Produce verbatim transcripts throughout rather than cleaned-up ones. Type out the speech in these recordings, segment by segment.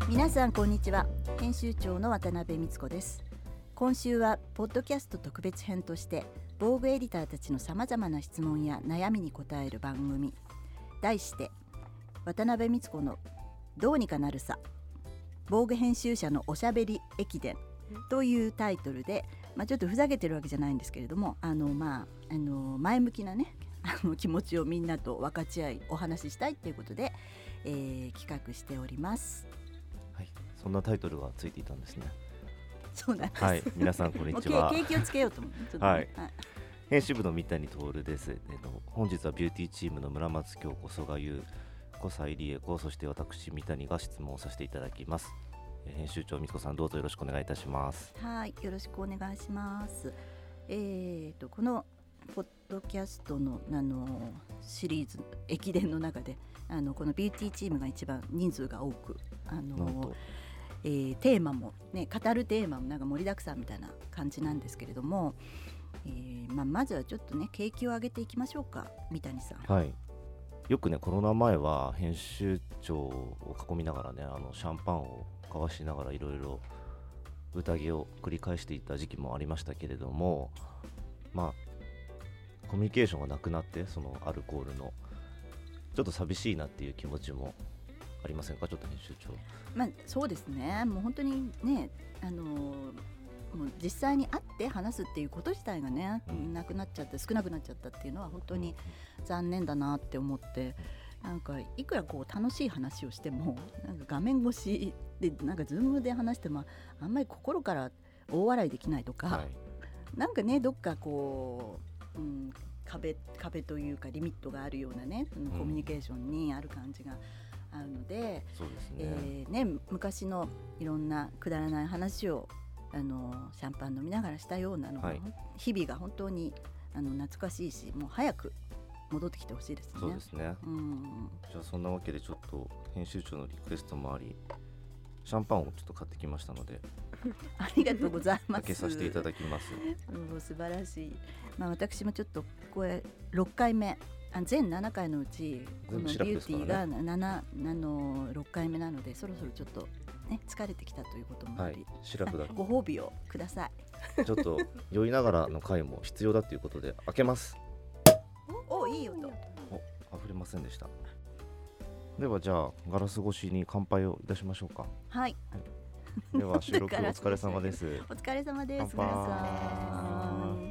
皆さんこんにちは。編集長の渡辺光子です。今週はポッドキャスト特別編として防具エディターたちのさまざまな質問や悩みに答える番組、題して渡辺光子のどうにかなるさ防具編集者のおしゃべり駅伝というタイトルで、まあ、ちょっとふざけてるわけじゃないんですけれども、あの、まあ、あの前向きなねあの気持ちをみんなと分かち合いお話ししたいということで、えー、企画しております。 はい、そんなタイトルがついていたんですね。 そうなんです、 はい、皆さんこんにちは。 景気をつけようと思う、ね、 はい、 はい、 編集部の三谷徹です。えっと、本日はビューティーチームの村松京子、曽我優子、斉理恵子、そして私三谷が質問をさせていただきます。編集長光子さん、どうぞよろしくお願いいたします。 はい、よろしくお願いします。えーとこのポッドキャストの、あのシリーズ駅伝の中で、あのこのビューティーチームが一番人数が多く、あのえー、テーマも、ね、語るテーマもなんか盛りだくさんみたいな感じなんですけれども、えーまあ、まずはちょっとね景気を上げていきましょうか、三谷さん。 はい、よくねコロナ前は編集長を囲みながらね、あのシャンパンを交わしながらいろいろ宴を繰り返していた時期もありましたけれども、まあコミュニケーションがなくなって、そのアルコールのちょっと寂しいなっていう気持ちもありませんか、ちょっと編集長。 まあ、そうですね、もう本当にね、あのもう実際に会って話すっていうこと自体がね、うん、なくなっちゃって少なくなっちゃったっていうのは本当に残念だなって思って、なんかいくらこう楽しい話をしてもなんか画面越しでなんかズームで話してもあんまり心から大笑いできないとか、はい、なんかねどっかこう、うん、壁, 壁というかリミットがあるようなね、うん、コミュニケーションにある感じがあるので、 そうですね、 えー、ね昔のいろんなくだらない話をあのシャンパン飲みながらしたようなのが、はい、日々が本当にあの懐かしいし、もう早く戻ってきてほしいですね。 そうですね、 うん、 じゃあそんなわけでちょっと編集長のリクエストもあり、シャンパンをちょっと買ってきましたのでありがとうございます。 開けさせていただきます。 もう素晴らしい、まあ、私もちょっとこれろっかいめ、あ全ななかいのうちこのビューティーがなな、あのろっかいめなので、そろそろちょっと、ね、疲れてきたということもあり、 はい、シラフだご褒美をください。ちょっと酔いながらの回も必要だということで開けます。 おお、いい音。 お、溢れませんでした。ではじゃあガラス越しに乾杯をいたしましょうか。 はい、 はい、では収録お疲れ様です。 お疲れ様です。皆さん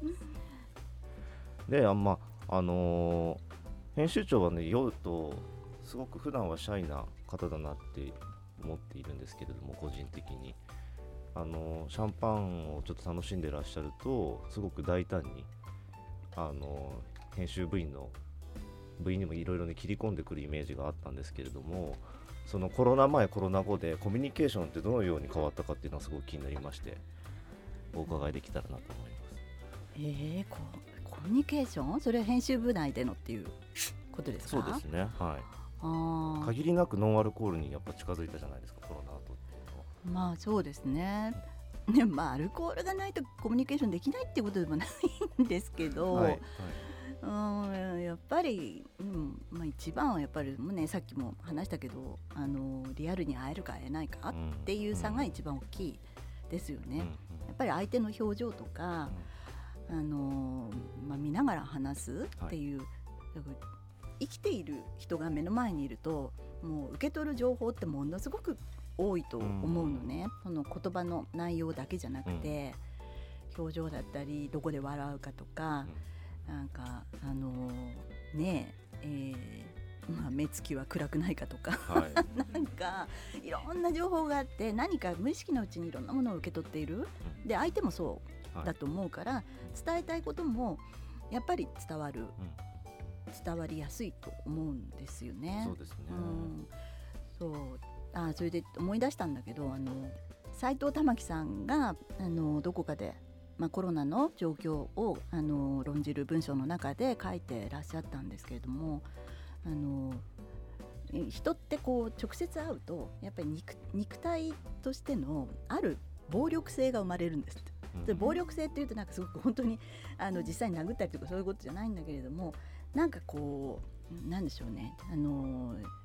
で、あ、まああのー、編集長はね、酔うとすごく普段はシャイな方だなって思っているんですけれども、個人的にあのー、シャンパンをちょっと楽しんでらっしゃるとすごく大胆に、あのー、編集部員の部員にもいろいろね切り込んでくるイメージがあったんですけれども、そのコロナ前コロナ後でコミュニケーションってどのように変わったかっていうのはすごく気になりまして、お伺いできたらなと思います。 えー、コ, コミュニケーション、それは編集部内でのっていうことですか？ そうですね、はい。 あ、 限りなくノンアルコールにやっぱ近づいたじゃないですか、コロナ後っていうのは。 まあそうですね。ね、まあアルコールがないとコミュニケーションできないっていうことでもないんですけど、はいはい、うん、やっぱり、うんまあ、一番はやっぱりもう、ね、さっきも話したけど、あのリアルに会えるか会えないかっていう差が一番大きいですよね、うんうん、やっぱり相手の表情とか、うん、あのまあ、見ながら話すっていう、はい、生きている人が目の前にいるともう受け取る情報ってものすごく多いと思うのね、うん、その言葉の内容だけじゃなくて、うん、表情だったりどこで笑うかとか、うん、なんかあのー、ねええーまあ、目つきは暗くないかとか、はい、なんかいろんな情報があって、何か無意識のうちにいろんなものを受け取っている、うん、で相手もそうだと思うから、はい、伝えたいこともやっぱり伝わる、うん、伝わりやすいと思うんですよね。 そうですね、 うん、そうあそれで思い出したんだけど、あの斉藤珠樹さんがあのどこかで、まあ、コロナの状況をあの論じる文章の中で書いてらっしゃったんですけれども、あの人ってこう直接会うとやっぱり 肉, 肉体としてのある暴力性が生まれるんですって、うん、で暴力性っていうとなんかすごく本当にあの実際に殴ったりとかそういうことじゃないんだけれども、なんかこうなんでしょうね、あの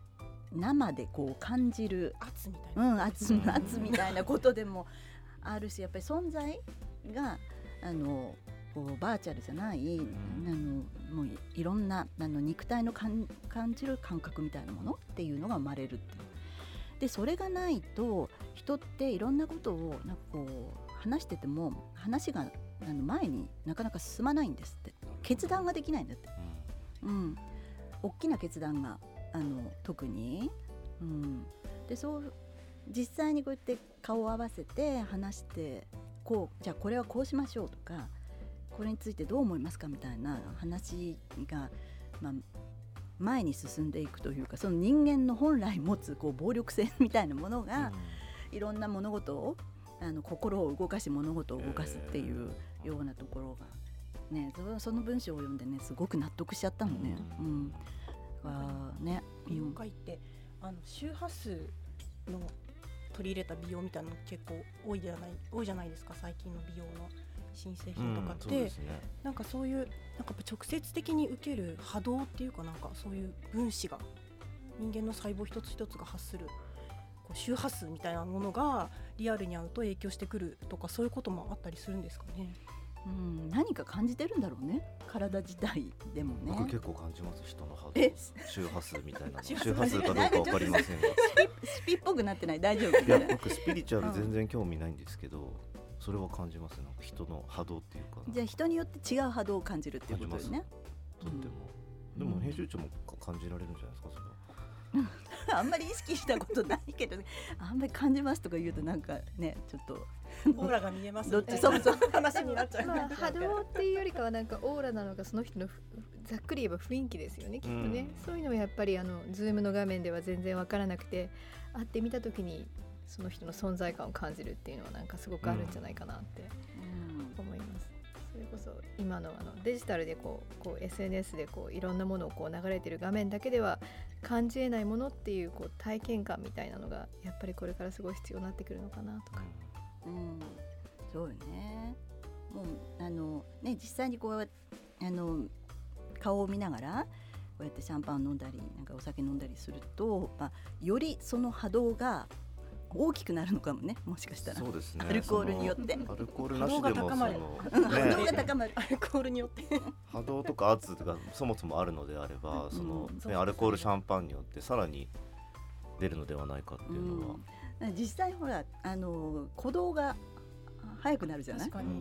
生でこう感じる圧みたいな、 うん、圧圧みたいなことでもあるし、やっぱり存在があのこうバーチャルじゃない、うん、あのもう い, いろんなあの肉体の感じる感覚みたいなものっていうのが生まれるっていう。でそれがないと人っていろんなことをなんかこう話してても話があの前になかなか進まないんですって。決断ができないんだって、うん、大きな決断があの特に、うん、でそう実際にこうやって顔を合わせて話してこうじゃあこれはこうしましょうとかこれについてどう思いますかみたいな話が、まあ、前に進んでいくというか、その人間の本来持つこう暴力性みたいなものが、うん、いろんな物事をあの心を動かし物事を動かすっていうようなところが、ね、そ, その文章を読んでねすごく納得しちゃったのね。うんうんあね、 美容界ってあの周波数の取り入れた美容みたいなの結構多いじゃない多いじゃないですか、最近の美容の新製品とかって、うん そうですね、なんかそういうなんか直接的に受ける波動っていうか、なんかそういう分子が人間の細胞一つ一つが発するこう周波数みたいなものがリアルに合うと影響してくるとか、そういうこともあったりするんですかね。 うん、何か感じてるんだろうね、体自体でもね。 僕結構感じます、人の波動周波数みたいな周波数かどうか分かりませんがスピっぽくなってない？大丈夫？ いや僕スピリチュアル全然興味ないんですけど、うん、それは感じますね。なんか人の波動っていうか、 じゃあ人によって違う波動を感じるっていうことですね。 とっても、うん、でも編集長も感じられるんじゃないですか、それは。 あんまり意識したことないけど、ね、あんまり感じますとか言うとなんかねちょっとオーラが見えますみたいなそうそう話になっちゃう、 まあ、波動っていうよりかはなんかオーラなのか、その人のざっくり言えば雰囲気ですよね、きっとね、うん、そういうのはやっぱりあのズームの画面では全然わからなくて、会ってみた時にその人の存在感を感じるっていうのはなんかすごくあるんじゃないかなって思います。それこそ今 の, あのデジタルでこうこう エスエヌエス でこういろんなものをこう流れている画面だけでは感じえないものっていう、こう体験感みたいなのがやっぱりこれからすごい必要になってくるのかなとか、 うん、そうよね。もうあのね実際にこうあの顔を見ながらこうやってシャンパン飲んだりなんかお酒飲んだりすると、まあ、よりその波動が大きくなるのかもね、もしかしたら。 そうですね、 アルコールによってアルコールなしでもその、ね、 波動が高まるアルコールによって波動とか圧がそもそもあるのであれば、その、ね、アルコールシャンパンによってさらに出るのではないかっていうのは、 うん、実際ほらあの鼓動が速くなるじゃない、 確かに、うん、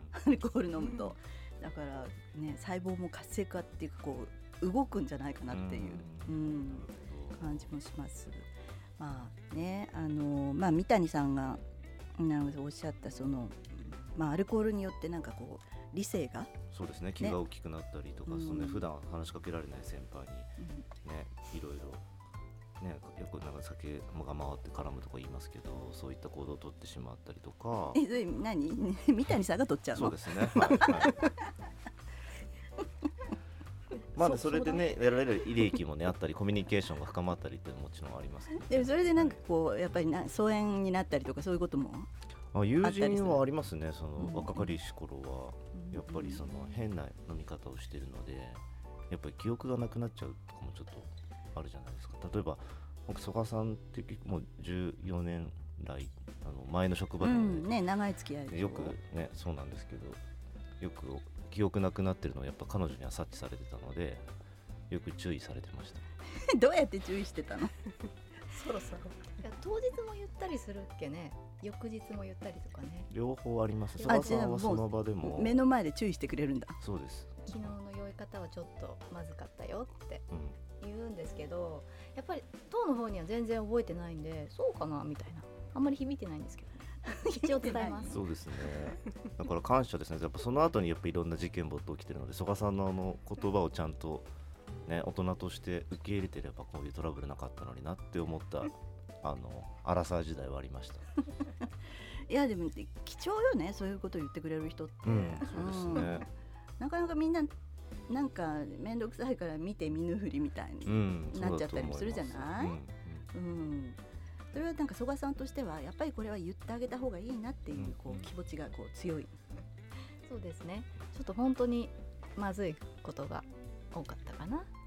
アルコール飲むと、だからね細胞も活性化っていうかこう動くんじゃないかなっていう、うんうん、感じもします。まあね、あのまあ、三谷さんがなんかおっしゃったその、まあ、アルコールによってなんかこう理性がそうですね、気が大きくなったりとか、ね、そのね、普段話しかけられない先輩に、ね、うん、いろいろ、ね、よくなんか酒が回って絡むとか言いますけど、そういった行動を取ってしまったりとか。 え、それ何三谷さんが取っちゃうの？ そうですね、はいはいまあね、それでねやられる利益もねあったりコミュニケーションが深まったりってもちろんありますけど、ね、 でもそれでなんかこうやっぱりな疎遠になったりとかそういうこともあ友人はありますね。その、うん、若かりし頃はやっぱりその変な飲み方をしてるのでやっぱり記憶がなくなっちゃうとかもちょっとあるじゃないですか。例えば僕曽我さんってもうじゅうよねん来あの前の職場で、 うんね、長い付き合いでよくねそうなんですけど、よく記憶なくなってるのをやっぱ彼女には察知されてたのでよく注意されてましたどうやって注意してたの？ そろそろいや当日も言ったりするっけね、翌日も言ったりとかね、 両方あります。曽我さんはその場でも目の前で注意してくれるんだ。 そうです。 昨日の酔い方はちょっとまずかったよって言うんですけど、うん、やっぱり当の方には全然覚えてないんでそうかなみたいな、あんまり響いてないんですけど一応伝えます。 そうですね。だから感謝ですね。やっぱその後にやっぱいろんな事件も起きてるので、曽我さんのあの言葉をちゃんとね大人として受け入れてればこういうトラブルなかったのになって思ったあのアラサー時代はありました。 いやでも貴重よね、そういうことを言ってくれる人って。 うん、そうですね、うん。 なかなかみんななんか面倒くさいから見て見ぬふりみたいになっちゃったりもするじゃない。うん。うん、それはなんか曽我さんとしてはやっぱりこれは言ってあげた方がいいなっていう、こう気持ちがこう強い。 そうですね。ちょっと本当にまずいことが多かったかな。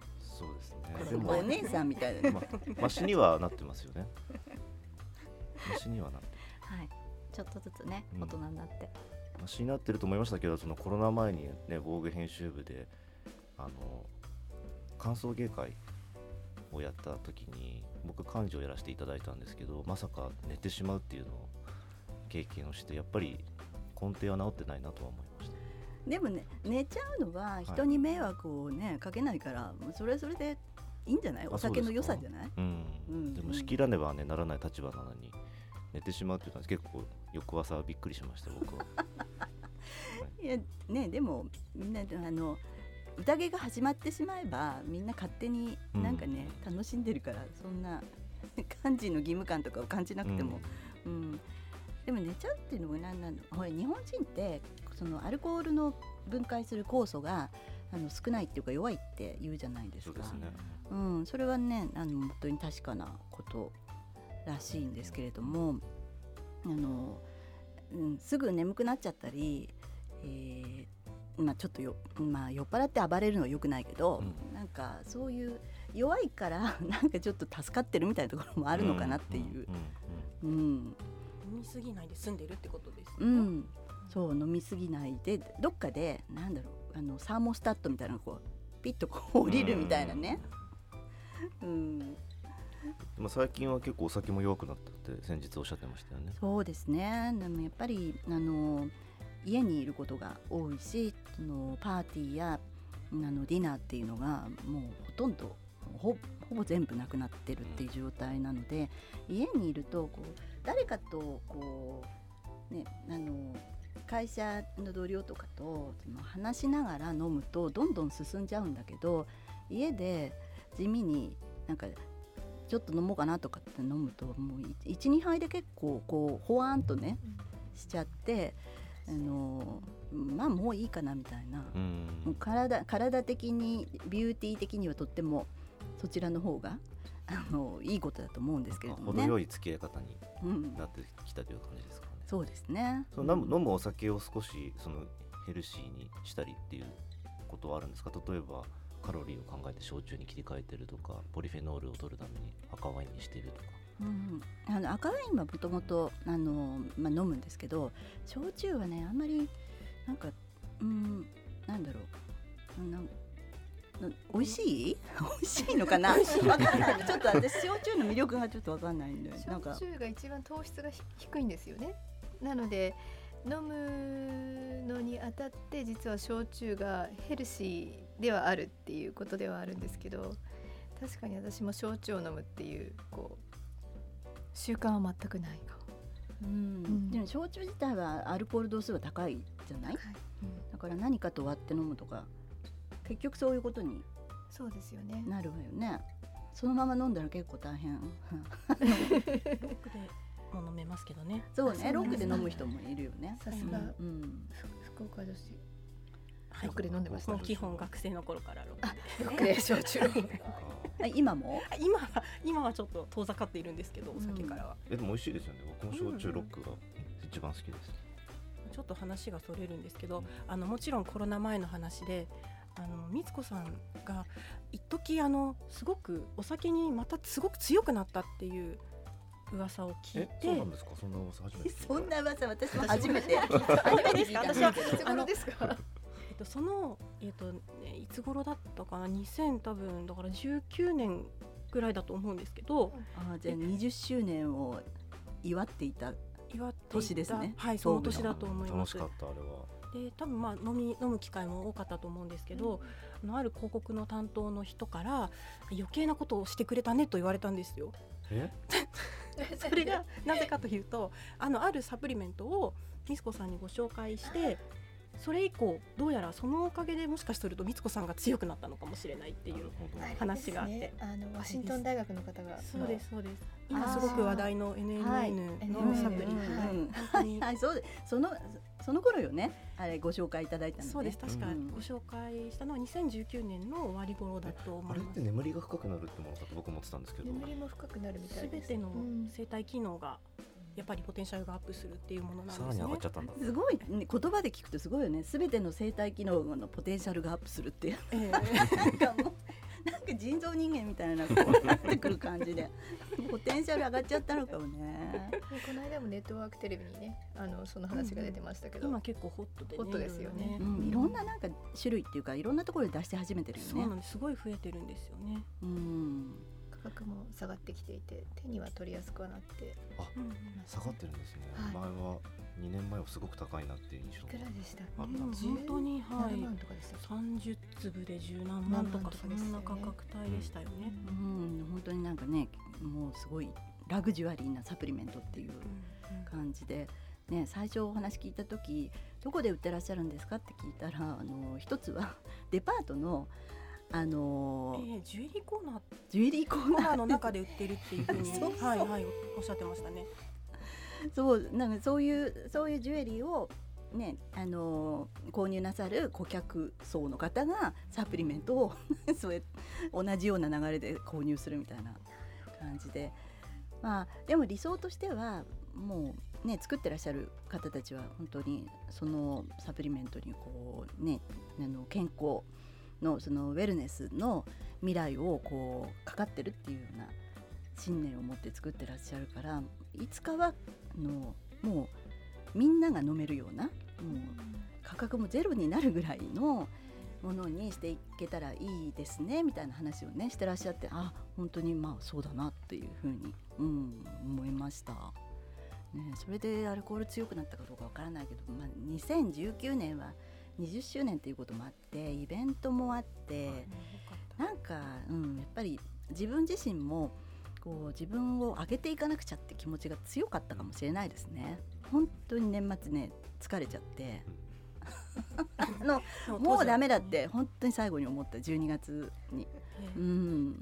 そうですね。 でもお姉さんみたいな、 ま、マシにはなってますよね。マシにはなって、 はい、ちょっとずつね、大人になって、 うん、マシになってると思いましたけど、そのコロナ前にね、防具編集部であの歓送迎会をやった時に僕幹事をやらせていただいたんですけど、まさか寝てしまうっていうのを経験をして、やっぱり根底は治ってないなとは思いました。 でもね、寝ちゃうのは人に迷惑をね、はい、かけないから、それはそれでいいんじゃない？お酒の良さじゃない？ うんうん、でも仕切らねば、ね、ならない立場なのに寝てしまうっていうのは結構翌朝びっくりしました僕は。はい、 いやね、でもみんなあの宴が始まってしまえばみんな勝手になんかね、うん、楽しんでるから、そんな幹事の義務感とかを感じなくても、うんうん、でも寝ちゃうっていうのも何なの？ほら日本人ってそのアルコールの分解する酵素があの少ないっていうか弱いって言うじゃないですか。 そうですね。 うん、それはね、あの本当に確かなことらしいんですけれども、あの、うん、すぐ眠くなっちゃったり、えーまあ、ちょっとよ、まあ、酔っ払って暴れるのは良くないけど、うん、なんかそういう弱いからなんかちょっと助かってるみたいなところもあるのかなっていう、うんうんうん、 飲みすぎないで済んでるってことですよね。 うん、そう飲みすぎないで、どっかでなんだろう、あのサーモスタットみたいなのこうピッとこう降りるみたいなね、うん、でも最近は結構お酒も弱くなったって先日おっしゃってましたよね。 そうですね。でもやっぱりあの家にいることが多いし、そのパーティーやあのディナーっていうのがもうほとんど ほ, ほぼ全部なくなってるっていう状態なので、うん、家にいるとこう誰かとこう、ね、あの会社の同僚とかとその話しながら飲むとどんどん進んじゃうんだけど、家で地味になんかちょっと飲もうかなとかって飲むともう いちにはいで結構こうほわーんとね、うん、しちゃって、あのまあもういいかなみたいな、うん、もう 体, 体的にビューティー的にはとってもそちらの方があのいいことだと思うんですけれどもね。 程よい付き合い方になってきたという感じですかね。 うん、そうですね。 その飲む、飲むお酒を少しそのヘルシーにしたりっていうことはあるんですか？例えばカロリーを考えて焼酎に切り替えてるとか、ポリフェノールを取るために赤ワインにしているとか、 うん、あの赤ワインはもともと飲むんですけど、焼酎はねあんまりなんか、うん、なんだろう、なん美味しい美味しいのかな分かんないちょっと私焼酎の魅力がちょっと分かんないんで、なんか焼酎が一番糖質が低いんですよね。なので飲むのにあたって実は焼酎がヘルシーではあるっていうことではあるんですけど、確かに私も焼酎を飲むっていうこう習慣は全くないかも。 うんうん、でも焼酎自体はアルコール度数が高いじゃない、はい、うん、だから何かと割って飲むとか結局そういうことにそうですよね、 なるわよね。そのまま飲んだら結構大変。 ロックでも飲めますけどね。 そうね、ロックで飲む人もいるよね。 さすが、うん、福岡女子ロックで飲んでました。 もう基本学生の頃からロックで、ロックで焼酎今も今は今はちょっと遠ざかっているんですけど、お酒からは、 うん、えでも美味しいですよね。僕も焼酎ロックが一番好きです、 うん、ちょっと話がそれるんですけど、うん、あのもちろんコロナ前の話で、あのみつこさんが一時あのすごくお酒にまたすごく強くなったっていう噂を聞いて。 え、そうなんですか？そんな噂初めて。 そんな噂私も初めて初めて聞いた。 私はいつ頃ですか？えっとそのえっとね、いつ頃だったかな、にせん多分だからじゅうきゅうねんぐらいだと思うんですけど、 あ、じゃあにじゅっしゅうねんを祝っていた年ですね。 はい、その年だと思います。 楽しかったあれは。 で多分まあ飲み飲む機会も多かったと思うんですけど、うん、あのある広告の担当の人から余計なことをしてくれたねと言われたんですよ。 えそれがなぜかというと、あのあるサプリメントをみつこさんにご紹介して、それ以降どうやらそのおかげでもしかするとみつこさんが強くなったのかもしれないっていう話があって、ね、 あのワシントン大学の方がそうですそうです。今すごく話題の エヌエヌエヌ のサプリ、 はい、そうです。そのその頃よね、あれご紹介いただいたので、 そうです。確かご紹介したのはにせんじゅうきゅうねんの終わり頃だと思います。 あれって眠りが深くなるってものかと僕思ってたんですけど、 眠りも深くなるみたいです。 全ての生体機能がやっぱりポテンシャルがアップするっていうものなんですね。 さらに上がっちゃったんだ。 すごい、ね、言葉で聞くとすごいよね。すべての生体機能のポテンシャルがアップするっていう、えー、なんかもうなんか人造人間みたいなこうなってくる感じでポテンシャル上がっちゃったのかもね。 この間もネットワークテレビにねあのその話が出てましたけど、 うん、今結構ホットで、ね、 ホットですよね、 うん、いろんななんか種類っていうかいろんなところで出して始めてるよね。 そうなんです、すごい増えてるんですよね。 うん、 価格も下がってきていて手には取りやすくはなってあ、うん、下がってるんですね、はい、前はにねんまえはすごく高いなっていう印象がいくらでしたっけ、 あったんです。本当に、はい、 ななまんとかでしたっけ、 さんじゅう粒で十何万とかそんな価格帯でしたよね。 うん、本当になんかねもうすごいラグジュアリーなサプリメントっていう感じで、ね、最初お話聞いた時どこで売ってらっしゃるんですかって聞いたらあの一つはデパートのあのーえー、ジュエリーコーナージュエリーコーナーの中で売ってるっていうふうにそうそう、はいはい、おっしゃってましたね。 そうなんかそういうそういうジュエリーをねあのー、購入なさる顧客層の方がサプリメントをそう同じような流れで購入するみたいな感じで、まあでも理想としてはもうね作ってらっしゃる方たちは本当にそのサプリメントにこうねあの健康のそのウェルネスの未来をこうかかってるっていうような信念を持って作ってらっしゃるからいつかはのもうみんなが飲めるようなもう価格もゼロになるぐらいのものにしていけたらいいですねみたいな話をねしてらっしゃってあ本当にまあそうだなっていうふうに、うん、思いました、ね、それでアルコール強くなったかどうかわからないけど、まあ、にせんじゅうきゅうねんはにじゅっしゅうねんということもあってイベントもあってなんか、うん、やっぱり自分自身もこう自分を上げていかなくちゃって気持ちが強かったかもしれないですね。本当に年末ね疲れちゃってあのもうダメだって本当に最後に思ったじゅうにがつに、うん、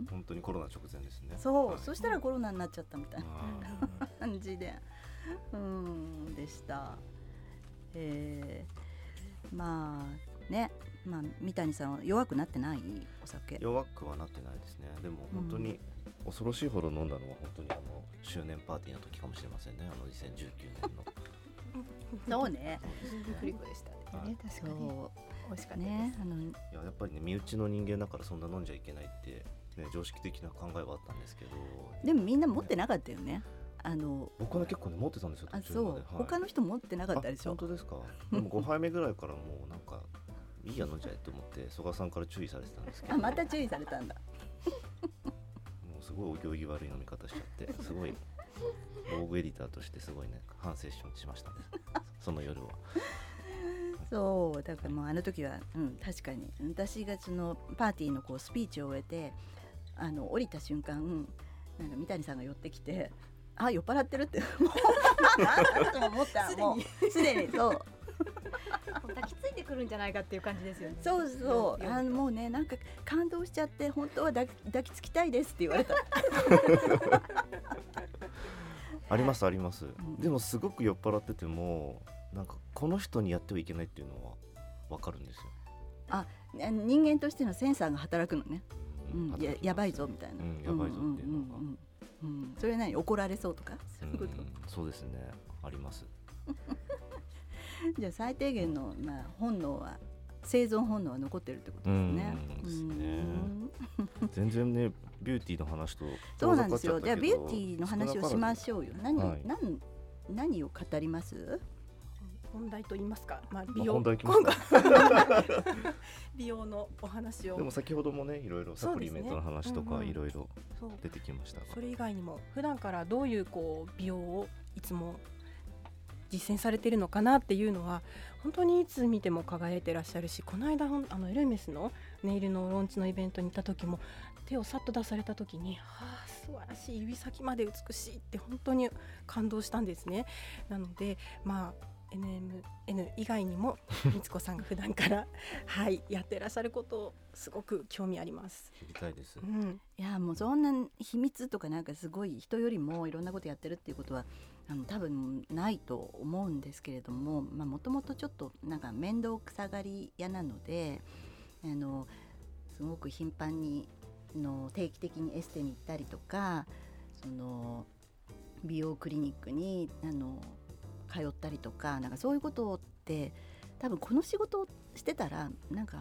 本当にコロナ直前ですね。 そう、 はい、 そしたらコロナになっちゃったみたいな感じで、うんでした、えー、まあねまあ、三谷さんは弱くなってないお酒弱くはなってないですね。でも本当に恐ろしいほど飲んだのは本当にあの周年パーティーの時かもしれませんね。あのにせんじゅうきゅうねんのそうねフリコでしたね、はい、確かに美味しかったです、 ね、あのいや、やっぱりね身内の人間だからそんな飲んじゃいけないって、ね、常識的な考えはあったんですけどでもみんな持ってなかったよね。あの僕は、ね、結構ね持ってたんですよ。 あそう、はい、他の人持ってなかったでしょ。 本当ですか。でもごはいめぐらいからもうなんかいいや飲んじゃえと思って曽我さんから注意されてたんですけどあまた注意されたんだもうすごいお行儀悪い飲み方しちゃってすごいローグエディターとしてすごいね反省しましたねその夜はそうだからもうあの時は、うん、確かに私がそのパーティーのこうスピーチを終えてあの降りた瞬間なんか三谷さんが寄ってきてあ酔っ払ってるってもう何と思ったもうすでにそう抱きついてくるんじゃないかっていう感じですよね。 そうそうあのもうねなんか感動しちゃって本当は抱き、抱きつきたいですって言われたありますあります、うん、でもすごく酔っ払っててもなんかこの人にやってはいけないっていうのは分かるんですよ。 あ人間としてのセンサーが働くのね、うんうん、や, やばいぞみたいな、 うん、やばいぞっていうのが、うんうんうん、それ何怒られそうとかそういうこと、 うん、そうですねありますじゃあ最低限の、まあ、本能は生存本能は残ってるってことですね。 うんですね全然ねビューティーの話とそうなんですよ。じゃあビューティーの話をしましょうよ。何、はい、何, 何を語ります？ 本題と言いますか、まあ、美容、 まあ、本題美容のお話を。 でも先ほどもねいろいろサプリメントの話とかいろいろ出てきましたが、 それ以外にも普段からどういうこう美容をいつも実践されているのかなっていうのは本当にいつ見ても輝いてらっしゃるし、この間あのエルメスのネイルのローンチのイベントに行った時も手をさっと出された時に、はあ素晴らしい、指先まで美しいって本当に感動したんですね。なのでまあ エヌエムエヌ 以外にもみつこさんが普段からはいやってらっしゃることをすごく興味あります。 知りたいです、 うん、いやもうそんな秘密とかなんかすごい人よりもいろんなことやってるっていうことはあの多分ないと思うんですけれども、もともとちょっとなんか面倒くさがり屋なので、あのすごく頻繁にの定期的にエステに行ったりとか、その美容クリニックにあの通ったりとか、なんかそういうことって多分この仕事をしてたらなんか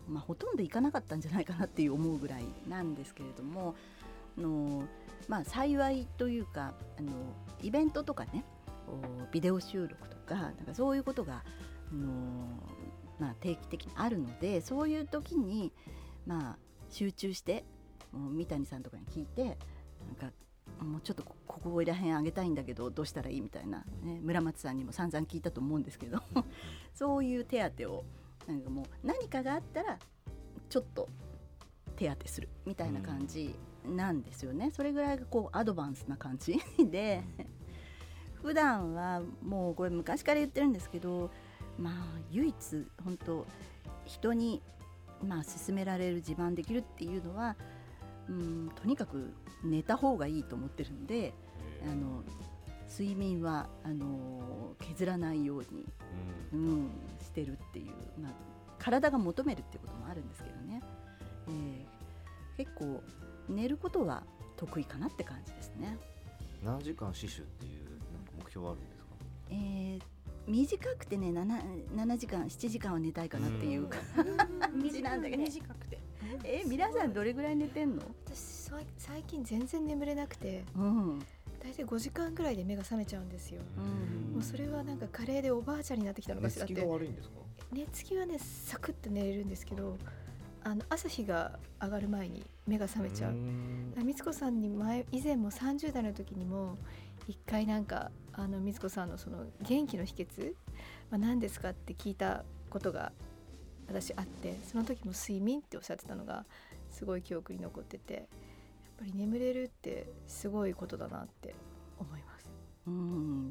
まあ、ほとんど行かなかったんじゃないかなっていう思うぐらいなんですけれども、あの、まあ、幸いというかあのイベントとかねビデオ収録とか、なんかそういうことが、あのまあ、定期的にあるので、そういう時に、まあ、集中してもう三谷さんとかに聞いて、なんかもうちょっとここら辺あげたいんだけどどうしたらいいみたいな、ね、村松さんにも散々聞いたと思うんですけどそういう手当をなんかもう何かがあったらちょっと手当するみたいな感じなんですよね、うん、それぐらいがこうアドバンスな感じで普段はもうこれ昔から言ってるんですけど、まあ唯一本当人にまあ勧められる自慢できるっていうのは、うん、とにかく寝た方がいいと思ってるんで、あの睡眠はあの削らないように、うんうん、してるっていう、まあ、体が求めるっていうこともあるんですけどね、えー、結構寝ることは得意かなって感じですね。 何時間死守っていうなんか目標はあるんですか？ えー、短くてね 7, 7時間ななじかんは寝たいかなっていう感じなんだけど、 短くてえー、皆さんどれぐらい寝てんの？ 私最近全然眠れなくて、 うん、 大体ごじかんぐらいで目が覚めちゃうんですよ、うん、もうそれはなんか加齢でおばあちゃんになってきたのかしらって。 寝つきが悪いんですか？ 寝つきはねサクッと寝れるんですけど、あの朝日が上がる前に目が覚めちゃう。みつこさんに前以前もさんじゅう代の時にも一回なんかあのみつこさんのその元気の秘訣は何ですかって聞いたことが私あって、その時も睡眠っておっしゃってたのがすごい記憶に残ってて、やっぱり眠れるってすごいことだなって思います。 うん、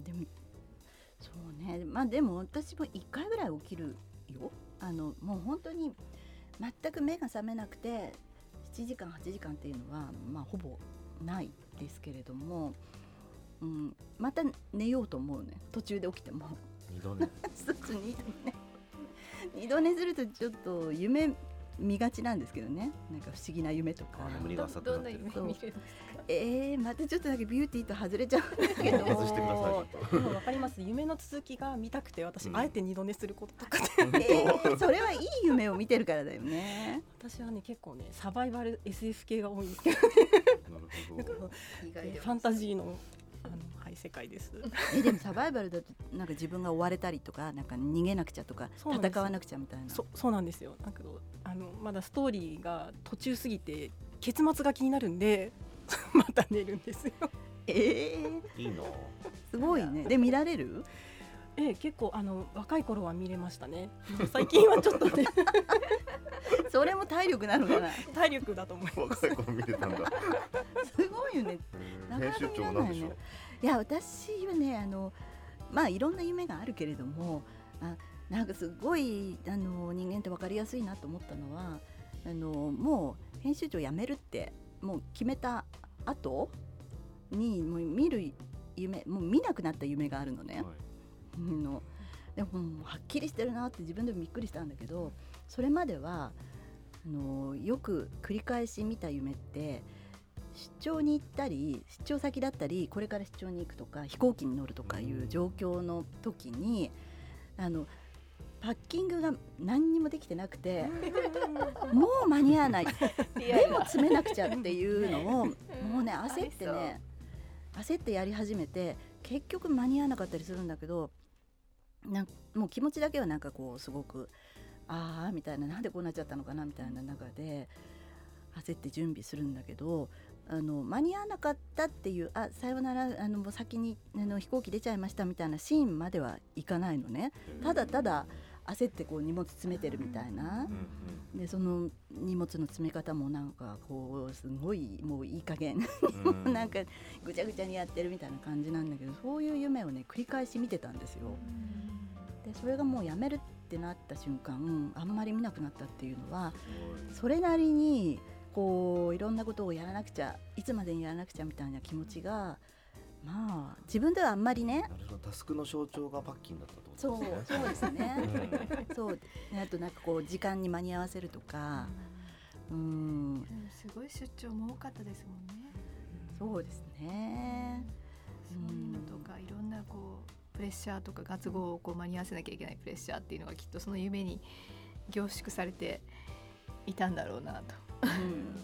でもそうね、まあでも私もいっかいぐらい起きるよ。あのもう本当に全く目が覚めなくてしちじかんはちじかんっていうのはまあほぼないですけれども、うん、また寝ようと思うね、途中で起きても二度寝そうそう二度寝二度寝するとちょっと夢見がちなんですけどね、なんか不思議な夢とか。 眠りが浅くなってる。 どんな夢見るんですか？ えー、またちょっとだけビューティーと外れちゃうんだけど外してください。 でも分かります。夢の続きが見たくて私、うん、あえて二度寝することとかで、えー、それはいい夢を見てるからだよね。 私はね結構ねサバイバル エスエフ 系が多いんですけどねなるほど意外でファンタジーのあの、はい、世界です。 えでもサバイバルだとなんか自分が追われたりとか、なんか逃げなくちゃとか戦わなくちゃみたいな。 そそうなんですよ。だけどあのまだストーリーが途中すぎて結末が気になるんでまた寝るんですよ。 えー、 いいな。 すごいね。で見られる？ ええ、結構あの若い頃は見れましたね。最近はちょっとねそれも体力なのかな。 体力だと思います。 若い頃見れたんだ。 すごいよね。なかなか見られないね。いや私はね、あのまあいろんな夢があるけれども、あなんかすごいあの人間って分かりやすいなと思ったのは、あのもう編集長辞めるってもう決めた後にもう見る夢、もう見なくなった夢があるのね。はい、のでもはっきりしてるなって自分でもびっくりしたんだけど、それまではあのよく繰り返し見た夢って出張に行ったり出張先だったりこれから出張に行くとか飛行機に乗るとかいう状況の時にあのパッキングが何にもできてなくてもう間に合わないでも詰めなくちゃっていうのをもうね焦ってね焦ってやり始めて結局間に合わなかったりするんだけど、なんもう気持ちだけはなんかこうすごくああみたいな、なんでこうなっちゃったのかなみたいな中で焦って準備するんだけど、あの間に合わなかったっていうあさよならあのもう先にあの飛行機出ちゃいましたみたいなシーンまではいかないのね。ただただ焦ってこう荷物詰めてるみたいな、でその荷物の詰め方もなんかこうすごいもういい加減なんかぐちゃぐちゃにやってるみたいな感じなんだけど、そういう夢をね繰り返し見てたんですよ。でそれがもうやめるってなった瞬間あんまり見なくなったっていうのはそれなりにこういろんなことをやらなくちゃいつまでにやらなくちゃみたいな気持ちがまあ自分ではあんまりね。 なるほど、タスクの象徴がパッキンだったと。 そうそうですね。そうあとなんかこう時間に間に合わせるとか、うん、うんすごい出張も多かったですもんね。 そうですね。 そういうのとかいろんなこうプレッシャーとか渇望をこう間に合わせなきゃいけないプレッシャーっていうのがきっとその夢に凝縮されていたんだろうなと、うん、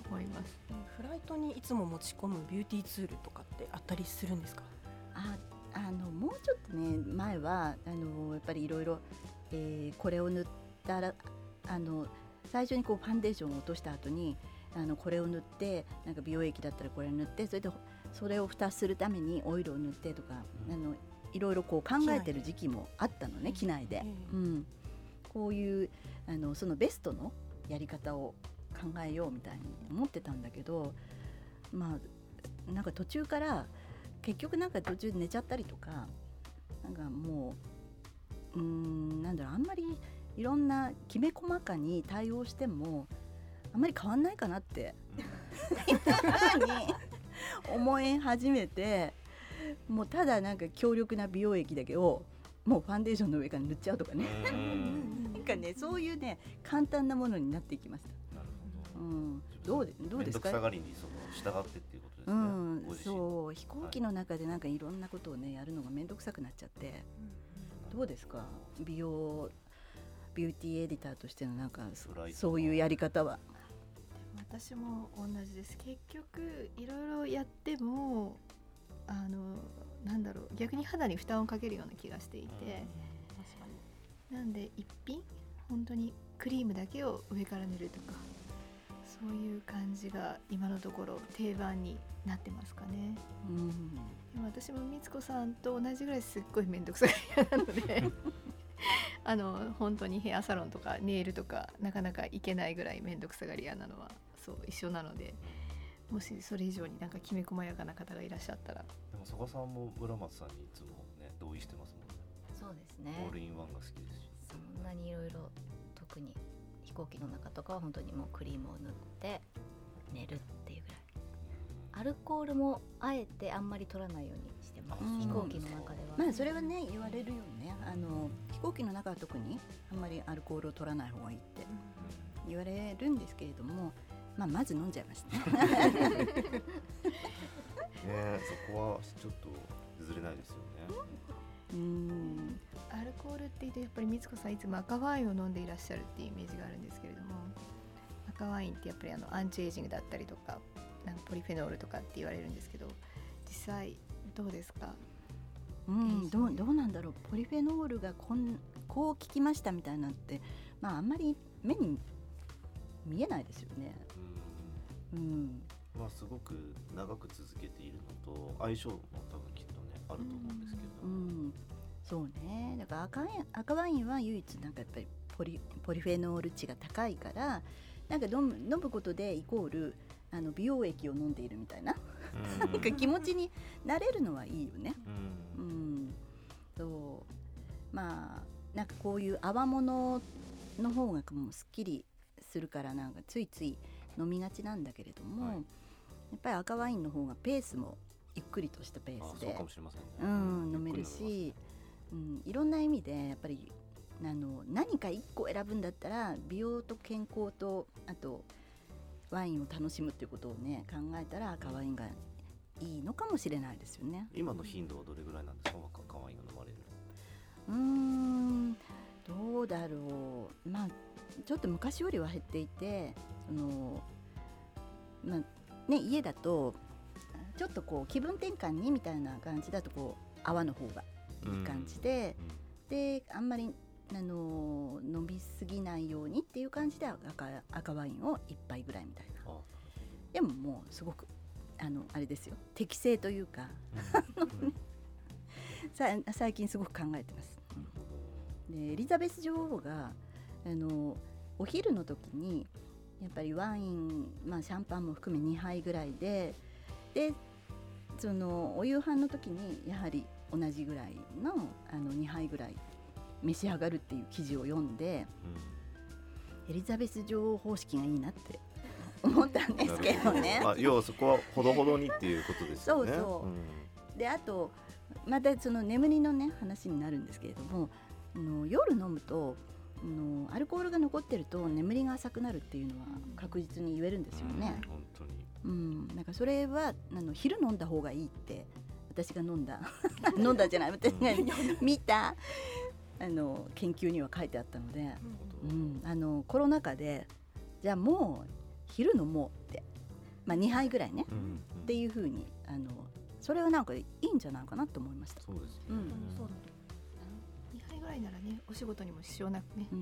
思います。 フライトにいつも持ち込むビューティーツールとかってあったりするんですか？ ああのもうちょっとね前はあのやっぱりいろいろこれを塗ったらあの最初にこうファンデーションを落とした後にあのこれを塗ってなんか美容液だったらこれを塗ってそれでそれを蓋するためにオイルを塗ってとか、うん、あのいろいろこう考えてる時期もあったのね機内で、うんうん、こういうあのそのベストのやり方を考えようみたいに思ってたんだけど、まあなんか途中から結局なんか途中で寝ちゃったりとかなんかもううーんなんだろうあんまりいろんなきめ細かに対応してもあんまり変わんないかなってに思い始めてもうただなんか強力な美容液だけをもうファンデーションの上から塗っちゃうとかねなんかねそういうね簡単なものになっていきました。なるほど、うん、どうでどうですか？ 面倒くさがりにその従ってっていうことですね。 うん、そう飛行機の中でなんかいろんなことをねやるのが面倒くさくなっちゃって、はい、どうですか美容ビューティーエディターとしてのなんかそういうやり方は？ 私も同じです。結局いろいろやってもあのなんだろう逆に肌に負担をかけるような気がしていて、うん、確かになんで一品本当にクリームだけを上から塗るとかそういう感じが今のところ定番になってますかね、うん、でも私もみつこさんと同じぐらいすっごいめんどくさい嫌なのであの本当にヘアサロンとかネイルとかなかなか行けないぐらいめんどくさがり屋なのはそう一緒なので、もしそれ以上になんかきめ細やかな方がいらっしゃったら。 でも曽我さんも村松さんにいつもね同意してますもんね。 そうですね。 オールインワンが好きですし。 そんなにいろいろ特に飛行機の中とかは本当にもうクリームを塗って寝るっていうぐらい。アルコールもあえてあんまり取らないようにしてます。飛行機の中では。 まあそれはね言われるよね。あの飛行機の中は特にあんまりアルコールを取らない方がいいって言われるんですけれども、まあまず飲んじゃいましたね。 ねそこはちょっと譲れないですよね。 うーんアルコールって言うとやっぱりみつこさんいつも赤ワインを飲んでいらっしゃるっていうイメージがあるんですけれども、赤ワインってやっぱりあのアンチエイジングだったりとかなんかポリフェノールとかって言われるんですけど、実際どうですか？ うん、どう、どうなんだろう。ポリフェノールがこんこう効きましたみたいなって、まああんまり目に見えないですよね。うん、うん、 まあすごく長く続けているのと相性も多分きっとねあると思うんですけど、うんうん、 そうね。だから赤ワイン、赤ワインは唯一なんかやっぱりポリ、ポリフェノール値が高いからなんか飲む、飲むことでイコールあの美容液を飲んでいるみたいな、うん、なんか気持ちになれるのはいいよね、うんうん、そうまあなんかこういう泡物の方がもうすっきりするからなんかついつい飲みがちなんだけれども、はい、やっぱり赤ワインの方がペースもゆっくりとしたペースで、 そうかもしれませんね、 うん、飲めるし、うん、いろんな意味でやっぱりあの何かいっこ選ぶんだったら美容と健康とあとワインを楽しむっていうことをね考えたら赤ワインがいいのかもしれないですよね。 今の頻度はどれぐらいなんですか？赤ワインが飲まれる。 うーんどうだろう。まあちょっと昔よりは減っていて、そのまあね家だとちょっとこう気分転換にみたいな感じだとこう泡の方がいい感じで、うんうん、であんまりあの飲みすぎないようにっていう感じで 赤, 赤ワインを一杯ぐらいみたいな。でももうすごくあのあれですよ適正というか、うん、さ最近すごく考えてます。でエリザベス女王があのお昼の時にやっぱりワイン、まあ、シャンパンも含めにはいぐらいででそのお夕飯の時にやはり同じぐらい の, あのにはいぐらい召し上がるっていう記事を読んで、うん、エリザベス女王方式がいいなって思ったんですけどね。 まあ、要はそこはほどほどにっていうことですよね。 そうそう、うん、であとまたその眠りのね話になるんですけれども、あの夜飲むとあのアルコールが残ってると眠りが浅くなるっていうのは確実に言えるんですよね。 うん、本当に、 うん、なんかそれはあの昼飲んだ方がいいって私が飲んだ飲んだじゃない私が見たあの研究には書いてあったので、うん、あのコロナ禍でじゃあもう昼のもうって、まあ、にはいぐらいね、 うんうん、 っていう風にあのそれはなんかいいんじゃないかなと思いました。 そうですね、 うん、 そうだにはいぐらいならねお仕事にも支障なくね、うん、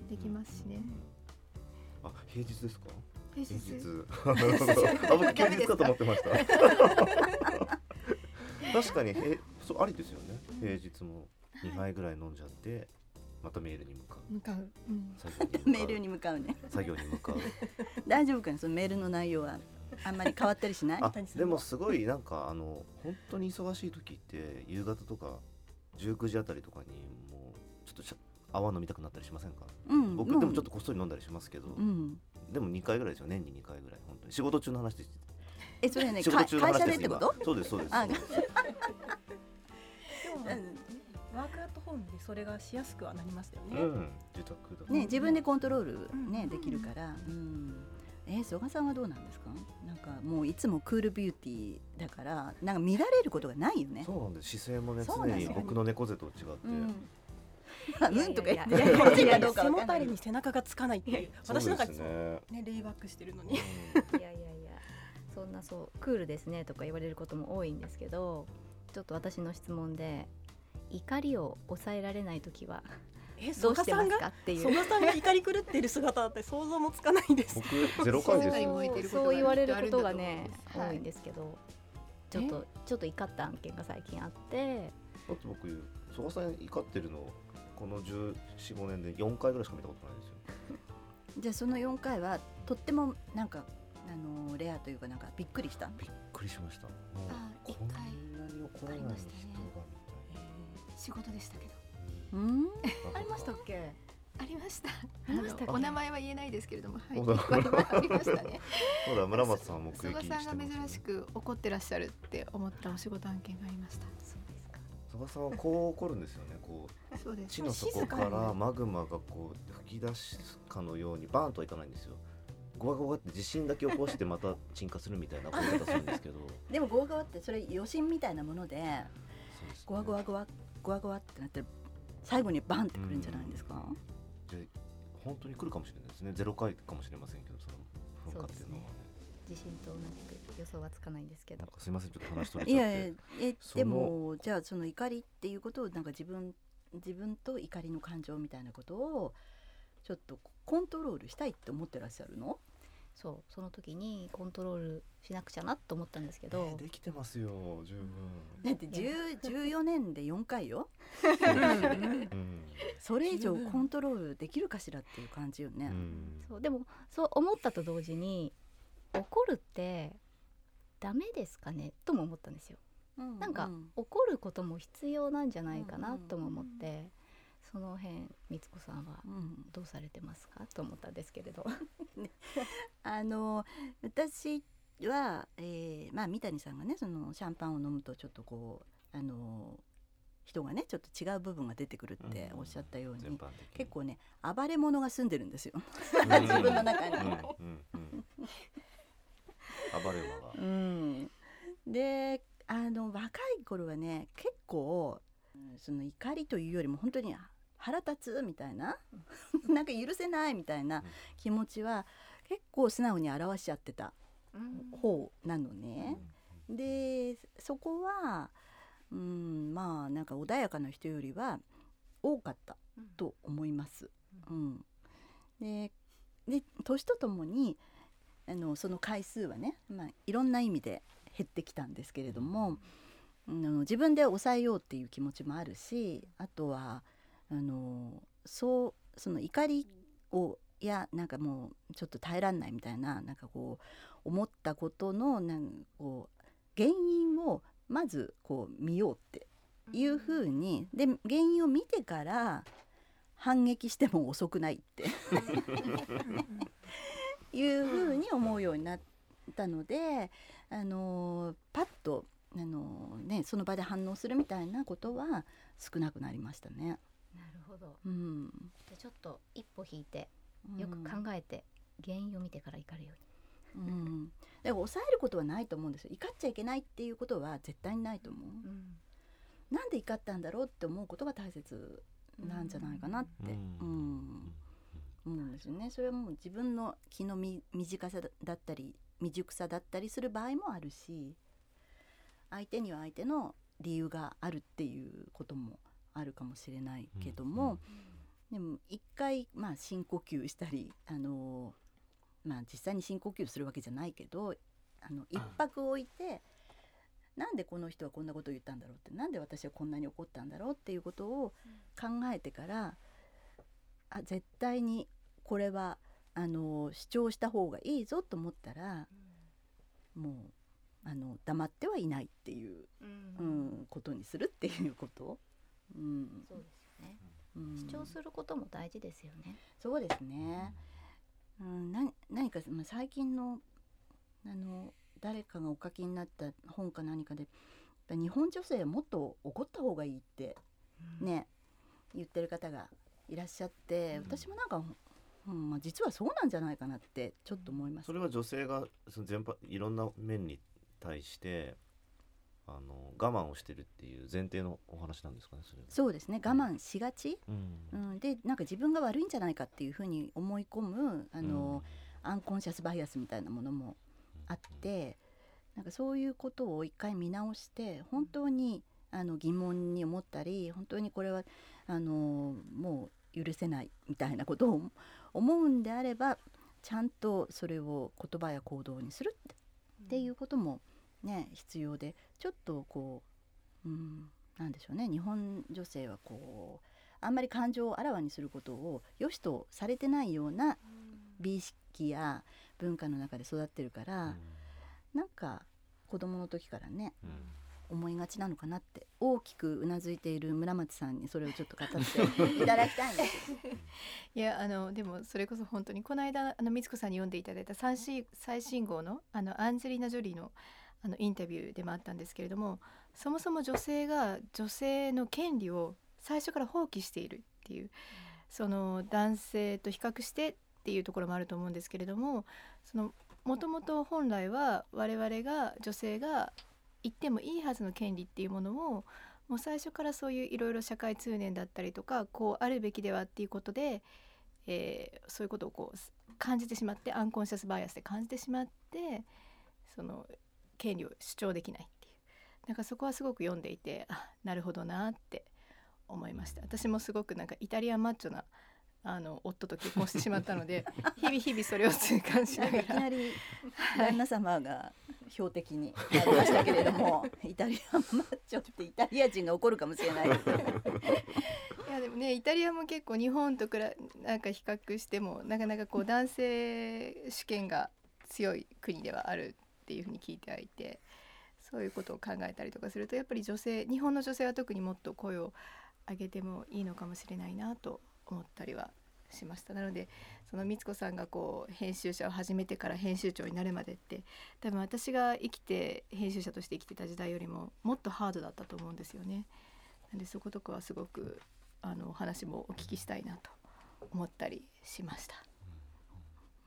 できますしね。 あ、平日ですか？ 平日。 平日あ、僕休日かと思ってました確かにへそうありですよね、うん、平日もにはいぐらい飲んじゃってまたメールに向かう向かう、うん、 作業に向かうメールに向かうね作業に向かう大丈夫かな、そのメールの内容はあんまり変わったりしない？ あ、でもすごいなんかあの本当に忙しい時って夕方とかじゅうくじあたりとかにもうちょっとしゃ泡飲みたくなったりしませんか？うん、僕でもちょっとこっそり飲んだりしますけど、うん、でもにかいぐらいですよ、年ににかいぐらい。本当に仕事中の話です。 え、それね、会社でってこと？ そうですそうです。 でも、ワークアットホームでそれがしやすくはなりますよね。 うん、自宅だね、自分でコントロールね、うん、できるから、うん、えー、曽我さんはどうなんですか？なんかもういつもクールビューティーだからなんか見られることがないよね。 そうなんです。姿勢もね、常に僕の猫背と違って、うん、 うんとか言って、 背もたれに背中がつかないっていう、私なんかそうね、レイバックしてるのに、 うん、いやいやいや、そんなそうクールですねとか言われることも多いんですけど、ちょっと私の質問で怒りを抑えられないときはどうしてますかっていう。 曽我さんが怒り狂っている姿って想像もつかないです。 僕ゼロ回です。そう言われることがね多いんですけど、ちょっとちょっと怒った案件が最近あって。 だって僕曽我さん怒ってるのこのじゅうよん、ごねんでよんかいぐらいしか見たことないですよじゃあそのよんかいはとってもなんかあのレアというかなんかびっくりした？ びっくりしました。もうこんなに怒らない人がみたいな。 仕事でしたけど。 うん、 ありましたっけ？ ありました。 ありましたっけ？ お名前は言えないですけれども、はい、 ありましたね。 そうだ、村松さんも目撃してます、ね。 曽我さんが珍しく怒ってらっしゃるって思ったお仕事案件がありました。 そうですか。 曽我さんはこう怒るんですよね。こう、 そうです。 地の底からマグマがこう吹き出すかのようにバーンとはいかないんですよ。ゴワゴワって地震だけ起こしてまた沈下するみたいな怒り方するんですけど。 でもゴワゴワってそれ余震みたいなもので、そうですね、ゴワゴワゴワゴワゴワってなって最後にバンってくるんじゃないですか？うん、 で本当に来るかもしれないですね。ゼロ回かもしれませんけど、その噴火っていうのはね。 地震と同じく予想はつかないんですけど。 すいません、ちょっと話取れちゃって。いやえでもじゃあその怒りっていうことをなんか自分自分と怒りの感情みたいなことをちょっとコントロールしたいって思ってらっしゃるの？ そう、その時にコントロールしなくちゃなと思ったんですけど、 えー、できてますよ十分。 だってじゅうよねんでよんかいよ、うん、それ以上コントロールできるかしらっていう感じよね、うん、 そうでもそう思ったと同時に怒るってダメですかねとも思ったんですよ、うんうん、なんか怒ることも必要なんじゃないかなとも思って、うんうん、その辺みつこさんはどうされてますか、うん、と思ったんですけれどあの私は、えーまあ、三谷さんがねそのシャンパンを飲むとちょっとこうあの人がねちょっと違う部分が出てくるっておっしゃったように、うん、結構ね暴れ者が住んでるんですよ自分の中に、うんうんうん暴れ馬が、 うん、であの若い頃はね結構その怒りというよりも本当に腹立つみたいななんか許せないみたいな気持ちは結構素直に表しちゃってた方なのね、うん、でそこは、うん、まあなんか穏やかな人よりは多かったと思います、うん、で, で年とともにあのその回数はね、まあ、いろんな意味で減ってきたんですけれども、うん、あの自分で抑えようっていう気持ちもあるし、あとはあのそうその怒りをいやなんかもうちょっと耐えらんないみたいななんかこう思ったことのなんかこう原因をまずこう見ようっていうふうに、で原因を見てから反撃しても遅くないっていうふうに思うようになったので、あのパッとあの、ね、その場で反応するみたいなことは少なくなりましたね。 なるほど、 うん、 じゃあちょっと一歩引いてよく考えて原因を見てから怒るように、うん、だから抑えることはないと思うんですよ。怒っちゃいけないっていうことは絶対にないと思う、うん、なんで怒ったんだろうって思うことが大切なんじゃないかなって、うんうん、 思うんですよね。それはもう自分の気のみ短さだったり未熟さだったりする場合もあるし、相手には相手の理由があるっていうこともあるかもしれないけども、うんうん、でも一回、まあ、深呼吸したり、あの、まあ、実際に深呼吸するわけじゃないけど、あの一泊置いて、なんでこの人はこんなことを言ったんだろうって、なんで私はこんなに怒ったんだろうっていうことを考えてから、あ、絶対にこれはあの主張した方がいいぞと思ったら、うん、もうあの黙ってはいないっていう、うんうん、ことにするっていうこと、うん、 そうですよね、うん、主張することも大事ですよね。 そうですね、うん、な何か、まあ、最近のあの誰かがお書きになった本か何かで、日本女性はもっと怒った方がいいってね、うん、言ってる方がいらっしゃって、うん、私もなんか、うんまあ、実はそうなんじゃないかなってちょっと思います。 それは女性がその全般いろんな面に対してあの我慢をしてるっていう前提のお話なんですかね。それそうですね、我慢しがち、うんうん、でなんか自分が悪いんじゃないかっていうふうに思い込むあの、うん、アンコンシャスバイアスみたいなものもあって、なんかそういうことを一回見直して本当にあの疑問に思ったり、本当にこれはあのもう許せないみたいなことを思うんであれば、ちゃんとそれを言葉や行動にするっていうこともね必要で、ちょっとこう、うん、なんでしょうね、日本女性はこうあんまり感情をあらわにすることを良しとされてないような美意識や文化の中で育ってるから、うん、なんか子供の時からね、うん、思いがちなのかなって、大きくうなずいている村松さんにそれをちょっと語っていただきたいんですいやあのでもそれこそ本当にこの間あのみつこさんに読んでいただいた最新最新号のあのアンジェリーナ・ジョリーのあのインタビューでもあったんですけれども、そもそも女性が女性の権利を最初から放棄しているっていう、うん、その男性と比較してっていうところもあると思うんですけれども、そのもともと本来は我々が女性が言ってもいいはずの権利っていうものをもう最初からそういういろいろ社会通念だったりとか、こうあるべきではっていうことで、えー、そういうことをこう感じてしまって、アンコンシャスバイアスで感じてしまって、その権利を主張できないっていう、なんかそこはすごく読んでいて、あ、なるほどなって思いました。私もすごくなんかイタリアンマッチョなあの夫と結婚してしまったので日々日々それを痛感しながらいきなり旦那様が標的になりましたけれどもイタリアンマッチョってイタリア人が怒るかもしれないいやでもね、イタリアも結構日本とくらなんか比較してもなかなかこう男性主権が強い国ではあるっていうふうに聞いてはいて、そういうことを考えたりとかすると、やっぱり女性、日本の女性は特にもっと声を上げてもいいのかもしれないなと思ったりはしました。なのでそのみつこさんがこう編集者を始めてから編集長になるまでって、多分私が生きて編集者として生きてた時代よりももっとハードだったと思うんですよね。なのでそことかはすごくあのお話もお聞きしたいなと思ったりしました。 うん、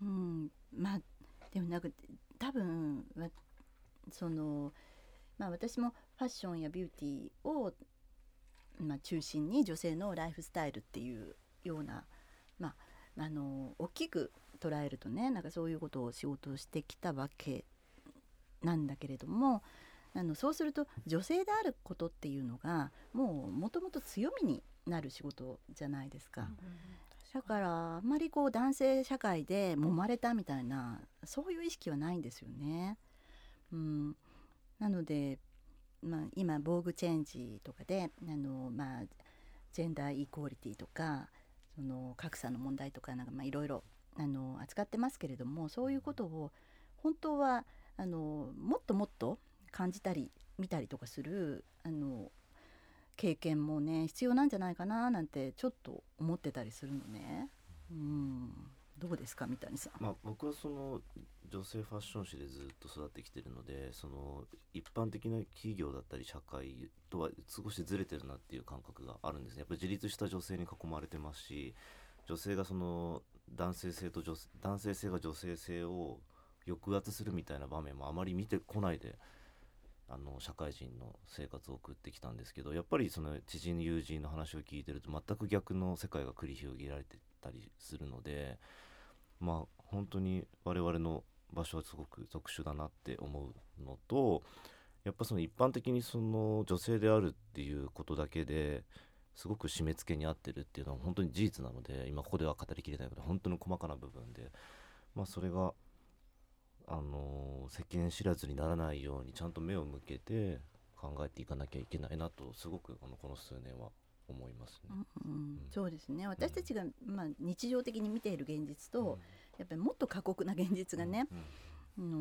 まあでもなんか多分その、まあ、私もファッションやビューティーを、まあ、中心に女性のライフスタイルっていうような、まあ、あの大きく捉えるとね、なんかそういうことを仕事をしてきたわけなんだけれども、あのそうすると女性であることっていうのがもうもともと強みになる仕事じゃないですか、うんうん、だからあんまりこう男性社会で揉まれたみたいなそういう意識はないんですよね、うん、なので、まあ、今ボーグチェンジとかであの、まあ、ジェンダーイコーリティとかその格差の問題とかなんかまあいろいろあの扱ってますけれども、そういうことを本当はあのもっともっと感じたり見たりとかするあの経験もね必要なんじゃないかななんてちょっと思ってたりするのね、うん、どうですか三谷さん。 まあ、僕はその女性ファッション誌でずっと育ってきてるので、その一般的な企業だったり社会とは少しずれてるなっていう感覚があるんですね。やっぱり自立した女性に囲まれてますし、女性がその男性性と女男性性が女性性を抑圧するみたいな場面もあまり見てこないであの社会人の生活を送ってきたんですけど、やっぱりその知人友人の話を聞いてると全く逆の世界が繰り広げられてったりするので、まあ本当に我々の場所はすごく特殊だなって思うのと、やっぱその一般的にその女性であるっていうことだけですごく締め付けに合ってるっていうのは本当に事実なので、今ここでは語りきれないので本当に細かな部分で、まあそれがあの世間知らずにならないようにちゃんと目を向けて考えていかなきゃいけないなとすごくあのこの数年は思いますね。 うんうん、そうですね。私たちが、まあ、日常的に見ている現実と、うん、やっぱりもっと過酷な現実がね、うんうん、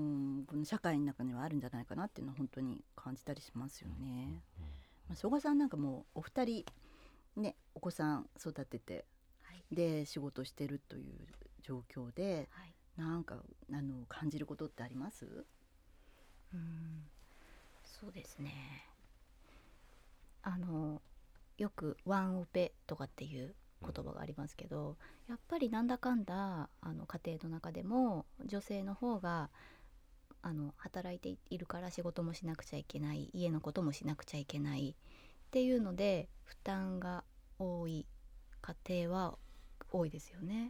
この社会の中にはあるんじゃないかなっていうのは本当に感じたりしますよね。まあ、曽我さんなんかもうお二人ね、お子さん育てて、はい、で仕事してるという状況で、はい、なんかあの感じることってあります？ うん、そうですね。あのよくワンオペとかっていう言葉がありますけど、うん、やっぱりなんだかんだあの家庭の中でも女性の方があの働いているから仕事もしなくちゃいけない、家のこともしなくちゃいけないっていうので負担が多い家庭は多いですよね。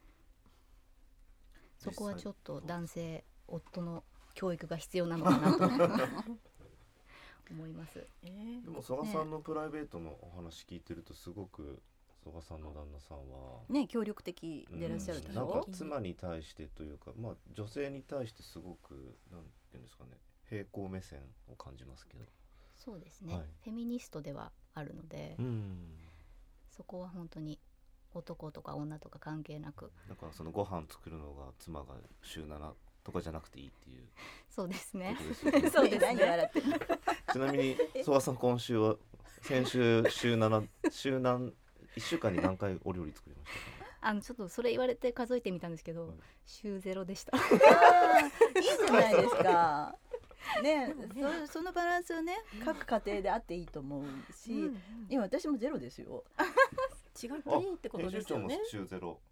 そこはちょっと男性夫の教育が必要なのかなと思います。 えー、でも曽我さんのプライベートのお話聞いてるとすごく曽我さんの旦那さんはね協力的でいらっしゃるでしょ、 うん、なんか妻に対してというか、まあ、女性に対してすごくなんていうんですかね、平行目線を感じますけど。 そうですね、 はい、 フェミニストではあるので、うん、そこは本当に男とか女とか関係なく、 だからそのご飯作るのが妻が週ななとかじゃなくていいっていう。 そうですね。 そうですね。 ちなみに曽我さん今週は先週週なな週何いっしゅうかんに何回お料理作りましたか、ね、 あのちょっとそれ言われて数えてみたんですけど、はい、週ゼロでした。 あいいじゃないですか。ね、そ, そのバランスはね各家庭であっていいと思うし、うんうん、今私もゼロですよ。 違っていいってことですよね。 編集長も週ゼロ。 うん、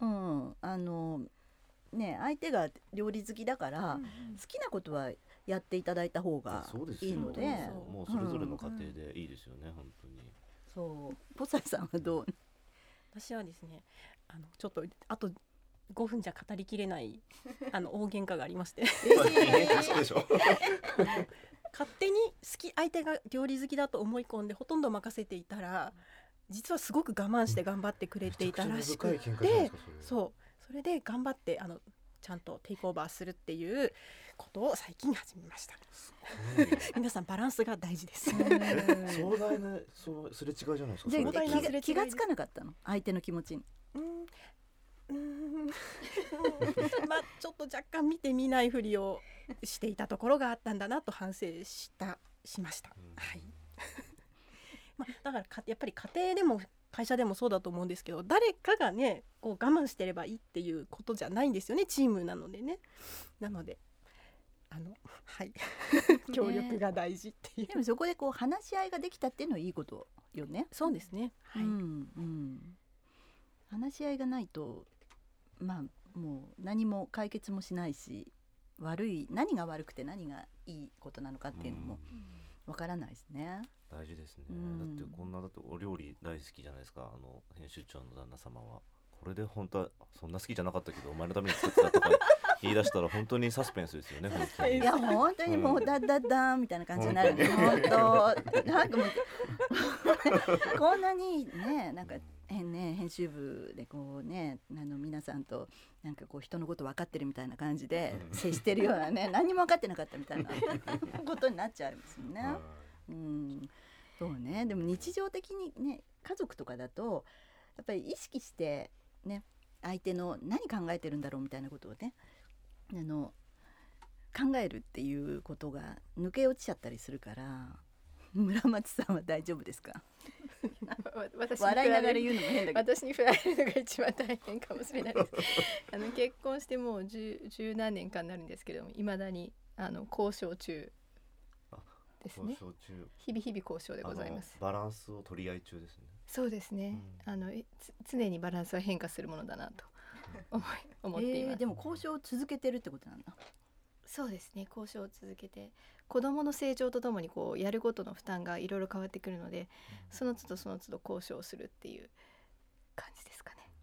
あのね相手が料理好きだから、うんうん、好きなことはやっていただいた方がいいので、 もうそれぞれの家庭でいいですよね、うん、本当に。 そう、ポサさんはどう？ 私はですね、あのちょっとあとごふんじゃ語りきれないあの大喧嘩がありまして、 えー、そうでしょ勝手に好き相手が料理好きだと思い込んでほとんど任せていたら、実はすごく我慢して頑張ってくれていたらしくて、そうそれで頑張ってあのちゃんとテイクオーバーするっていうことを最近始めました。皆さんバランスが大事です。 壮大なそうすれ違いじゃないですか。 で気が、気がつかなかったの相手の気持ちに。 うんうーんまあちょっと若干見て見ないふりをしていたところがあったんだなと反省したしました、うんはいまあ、だからかやっぱり家庭でも会社でもそうだと思うんですけど、誰かがねこう我慢してればいいっていうことじゃないんですよね。チームなのでね。なのであのはい協力が大事っていう、 でもそこでこう話し合いができたっていうのはいいことよね。 そうですね、はい、うんうん、話し合いがないとまあもう何も解決もしないし、悪い何が悪くて何がいいことなのかっていうのもわからないですね。 大事ですね、うん、だってこんなだってお料理大好きじゃないですか、あの編集長の旦那様は。これで本当はそんな好きじゃなかったけどお前のために作ってたとか言い出したら本当にサスペンスですよね。本当にいや本当にもうダッダッダーンみたいな感じになるね。本当なんかもうこんなにねなんか変ね編集部でこうねあの皆さんとなんかこう人のこと分かってるみたいな感じで接してるようなね何にも分かってなかったみたいなことになっちゃうんですよね。うん、そうね。でも日常的にね家族とかだとやっぱり意識してね相手の何考えてるんだろうみたいなことをねあの考えるっていうことが抜け落ちちゃったりするから。村松さんは大丈夫ですか？笑いながら言うのも変だけど私に振られるのが一番大変かもしれないですあの結婚してもう十何年間になるんですけども、いまだにあの交渉中ですね。交渉中、日々日々交渉でございます。 バランスを取り合い中ですね。 そうですね、うん、あの常にバランスは変化するものだなと思い思っています、 えー、でも交渉を続けてるってことなんだ。 そうですね、交渉を続けて子どもの成長とともにこうやることの負担がいろいろ変わってくるので、うん、その都度その都度交渉するっていう感じですかね。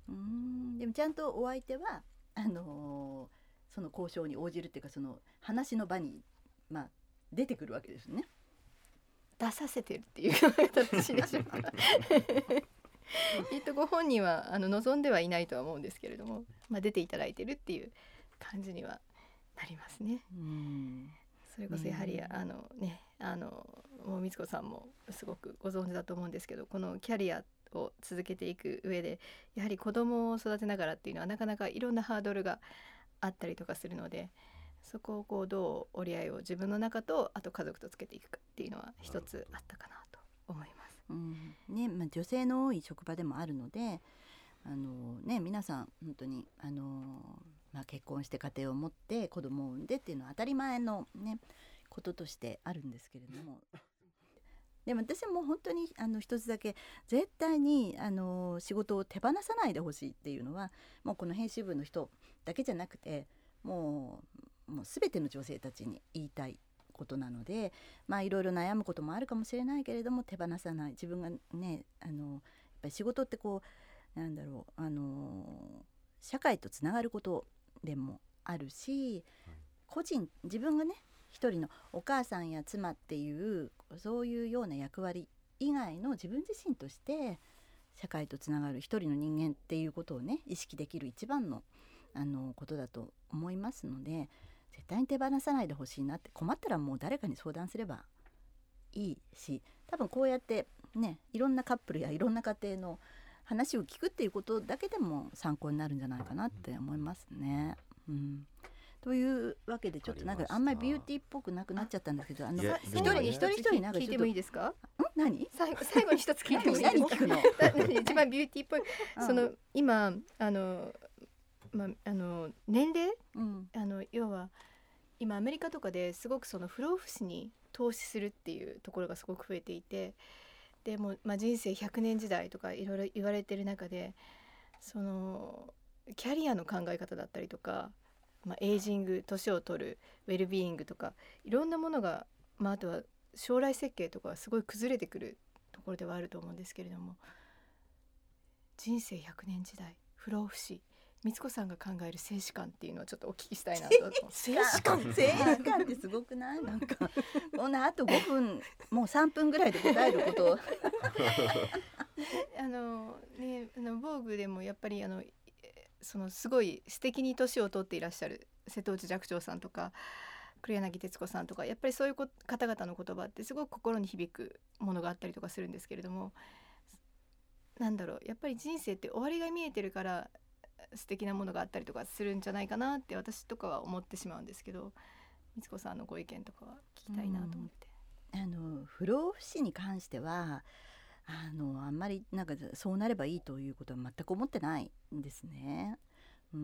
うーんでもちゃんとお相手はあのー、その交渉に応じるっていうかその話の場に、まあ、出てくるわけですね。 出させてるっていう形でしょうかきっとご本人はあの望んではいないとは思うんですけれども、まあ、出ていただいてるっていう感じにはなりますね。 うんそれこそやはり、あのね、あのもう光子さんもすごくご存知だと思うんですけど、このキャリアを続けていく上でやはり子供を育てながらっていうのはなかなかいろんなハードルがあったりとかするので、そこをこうどう折り合いを自分の中とあと家族とつけていくかっていうのは一つあったかなと思います。 うんねまあ、女性の多い職場でもあるので、あの、ね、皆さん本当にあの、まあ、結婚して家庭を持って子供を産んでっていうのは当たり前の、ね、こととしてあるんですけれどもでも私はもう本当にあの一つだけ絶対にあの仕事を手放さないでほしいっていうのはもうこの編集部の人だけじゃなくてもう、もう全ての女性たちに言いたいことなので、まあいろいろ悩むこともあるかもしれないけれども手放さない、自分がねあのやっぱり仕事ってこうなんだろうあの社会とつながることでもあるし、個人自分がね一人のお母さんや妻っていうそういうような役割以外の自分自身として社会とつながる一人の人間っていうことをね意識できる一番のあのことだと思いますので、絶対に手放さないでほしいなって。困ったらもう誰かに相談すればいいし、多分こうやってねいろんなカップルやいろんな家庭の話を聞くっていうことだけでも参考になるんじゃないかなって思いますね。うん、というわけでちょっとなんかあんまりビューティーっぽくなくなっちゃったんですけど、あの一人一人一人なんか聞いてもいいですか？ ん何？ 最後最後に一つ聞いてもいいですか？ 何聞くの？ 一番ビューティーっぽいその今あのまああの年齢、うん、あの要は今アメリカとかですごくその不老不死に投資するっていうところがすごく増えていて、でも、まあ、人生ひゃくねん時代とかいろいろ言われてる中で、そのキャリアの考え方だったりとか、まあ、エイジング年を取るウェルビーイングとかいろんなものが、まあ、あとは将来設計とかはすごい崩れてくるところではあると思うんですけれども、人生ひゃくねん時代不老不死、光子さんが考える生死観っていうのをちょっとお聞きしたいなと。 生死観生死観ってすごくない？なんかこんなあとごふんもうさんぷんぐらいで答えることあのね、あのボーグでもやっぱりあのそのすごい素敵に年を取っていらっしゃる瀬戸内寂聴さんとか黒柳徹子さんとか、やっぱりそういう方々の言葉ってすごく心に響くものがあったりとかするんですけれども、なんだろう、やっぱり人生って終わりが見えてるから素敵なものがあったりとかするんじゃないかなって私とかは思ってしまうんですけど、光子さんのご意見とかは聞きたいなと思って、 うん、あの不老不死に関してはあのあんまりなんかそうなればいいということは全く思ってないんですね。うん、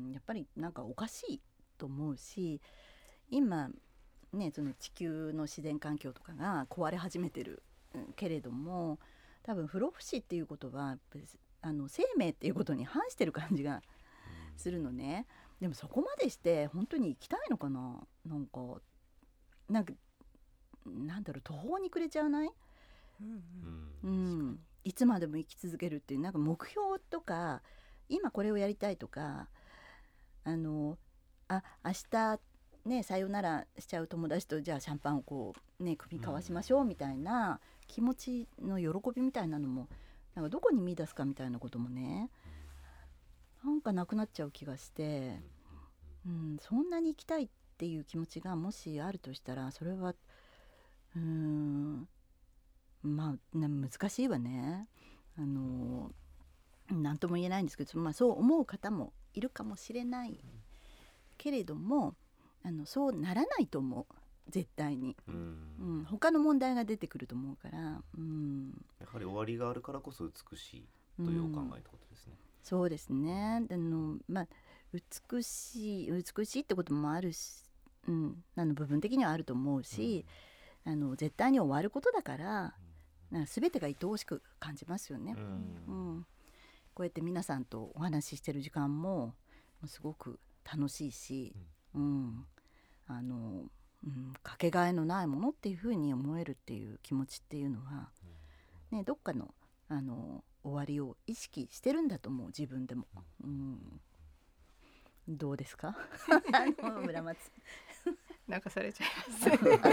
やっぱりなんかおかしいと思うし、今ねその地球の自然環境とかが壊れ始めてるけれども、多分不老不死っていうことはやっぱりあの生命っていうことに反してる感じがするのね。でもそこまでして本当に生きたいのかな。なんかなんかなんだろう、途方に暮れちゃわない？うんうん、いつまでも生き続けるっていうなんか目標とか今これをやりたいとか、あのあ明日ねさよならしちゃう友達とじゃあシャンパンをこうね首交わしましょうみたいな気持ちの喜びみたいなのもなんかどこに見出すかみたいなこともねなんかなくなっちゃう気がして、うん、そんなに生きたいっていう気持ちがもしあるとしたらそれはうーんまあ、ね、難しいわね。あの何とも言えないんですけど、まあ、そう思う方もいるかもしれないけれども、あのそうならないと思う絶対に、うんうん、他の問題が出てくると思うから、うん、 やはり終わりがあるからこそ美しいというお考えってことですね、うん、 そうですね。あの、まあ、美しい美しいってこともあるし、うん、あの部分的にはあると思うし、うん、あの絶対に終わることだからなんか全てが愛おしく感じますよね、うんうん、こうやって皆さんとお話ししてる時間もすごく楽しいし、うんうん、あの、うん、かけがえのないものっていうふうに思えるっていう気持ちっていうのは、ね、どっかの、あの終わりを意識してるんだと思う、自分でも、うん、どうですかあの村松泣かされちゃいます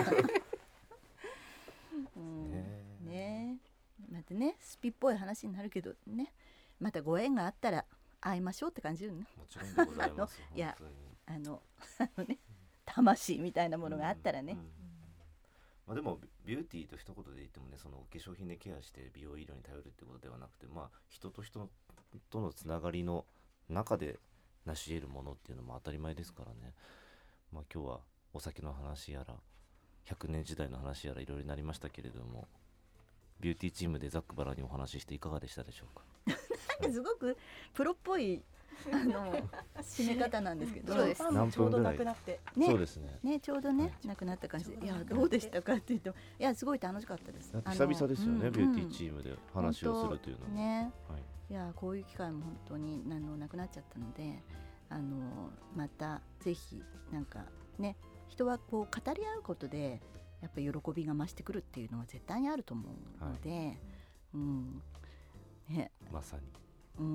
うんねえ、またねスピっぽい話になるけどね、またご縁があったら会いましょうって感じよね。 もちろんでございますいやあのあのね魂みたいなものがあったらね、うんうん、 まあ、でもビューティーと一言で言ってもね、そのお化粧品でケアして美容医療に頼るってことではなくて、まあ、人と人とのつながりの中で成し得るものっていうのも当たり前ですからね。まあ、今日はお酒の話やらひゃくねん時代の話やらいろいろなりましたけれども、ビューティーチームでざっくばらんにお話ししていかがでしたでしょうか。 なんかすごくプロっぽいあの締め方なんですけど、 そうです。何分ぐらいちょうどなくなって、 ね、 そうですね。 ね、ちょうどね、はい、なくなった感じで、いやどうでしたかって言うと、いやすごい楽しかったです。 久々ですよね、うん、ビューティーチームで話をするというのもね、 はい、 いやこういう機会も本当にあのなくなっちゃったので、あのまたぜひなんかね、人はこう語り合うことでやっぱり喜びが増してくるっていうのは絶対にあると思うので、はい、うんね、 まさに、 うん、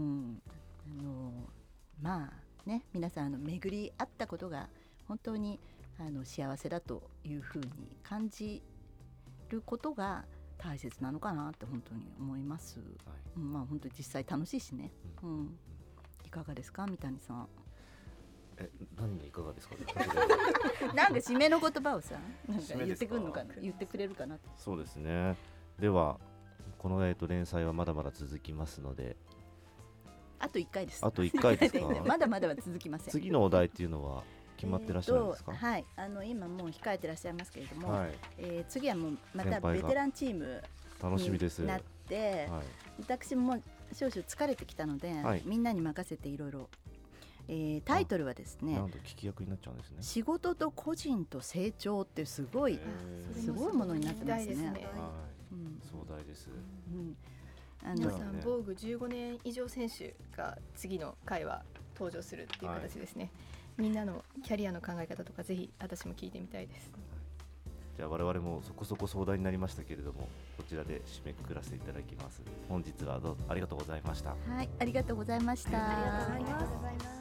あのまあね、皆さんあの巡り合ったことが本当にあの幸せだというふうに感じることが大切なのかなって本当に思います、はい、まあ本当に実際楽しいしね、うんうん、いかがですか三谷さん。 え、何いかがですかなんか締めの言葉をさ、なんか言ってくるのかな、言ってくれるかな。 そうですね。ではこの、えー、と連載はまだまだ続きますので、 あといっかいです。 あといっかいですかまだまだは続きません。 次のお題っていうのは決まってらっしゃるんですか。 えー、はい、あの今もう控えてらっしゃいますけれども、はい、えー、次はもうまたベテランチームになって、はい、私も少々疲れてきたので、はい、みんなに任せていろいろ、えー、タイトルはですね、 なんと聞き役になっちゃうんですね。 仕事と個人と成長ってすごいすごいものになってますね。はい、 うん、壮大です。うん、 あの皆さん防具じゅうごねん以上選手が次の回は登場するっていう形ですね、はい、みんなのキャリアの考え方とかぜひ私も聞いてみたいです。 じゃあ我々もそこそこ壮大になりましたけれども、こちらで締めくくらせていただきます。本日はどうぞありがとうございました。 はい、ありがとうございました。 ありがとうございます。